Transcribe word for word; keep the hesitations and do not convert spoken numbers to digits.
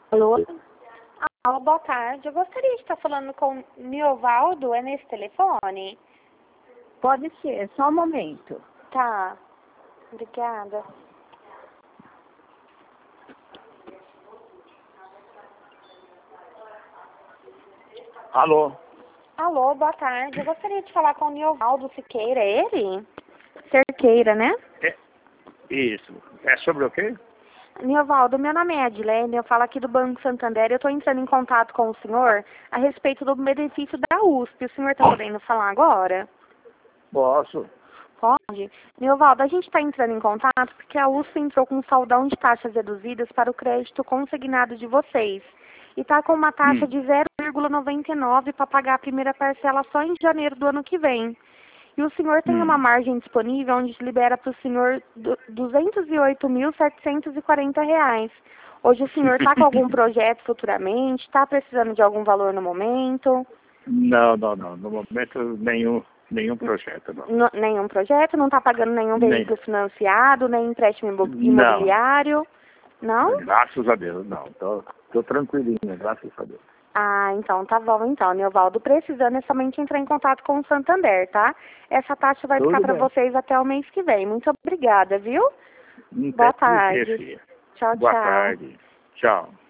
Alô? Alô, boa tarde. Eu gostaria de estar falando com o Niovaldo. É nesse telefone? Pode ser, só um momento. Tá. Obrigada. Alô? Alô, boa tarde. Eu gostaria de falar com o Niovaldo Siqueira. É ele? Cerqueira, né? É, isso. É sobre o quê? Niovaldo, meu nome é Adilene, eu falo aqui do Banco Santander. Eu estou entrando em contato com o senhor a respeito do benefício da U S P. O senhor está podendo falar agora? Posso. Pode. Niovaldo, a gente está entrando em contato porque a U S P entrou com um saldão de taxas reduzidas para o crédito consignado de vocês. E está com uma taxa Hum. de zero vírgula noventa e nove para pagar a primeira parcela só em janeiro do ano que vem. E o senhor tem uma Hum. margem disponível onde libera para o senhor duzentos e oito mil setecentos e quarenta reais. Hoje o senhor está com algum projeto futuramente? Está precisando de algum valor no momento? Não, não, não. No momento, nenhum, nenhum projeto, não. N- nenhum projeto? Não está pagando nenhum Nem. veículo financiado, nem empréstimo imo- Não. imobiliário? Não? Graças a Deus, não. Tô, tô tranquilinho, graças a Deus. Ah, então tá bom então, Niovaldo. Precisando é somente entrar em contato com o Santander, tá? Essa taxa vai ficar Tudo para bem. vocês até o mês que vem. Muito obrigada, viu? Não Boa tem o que, tarde. filha. Tchau, Boa tchau. tarde. Tchau.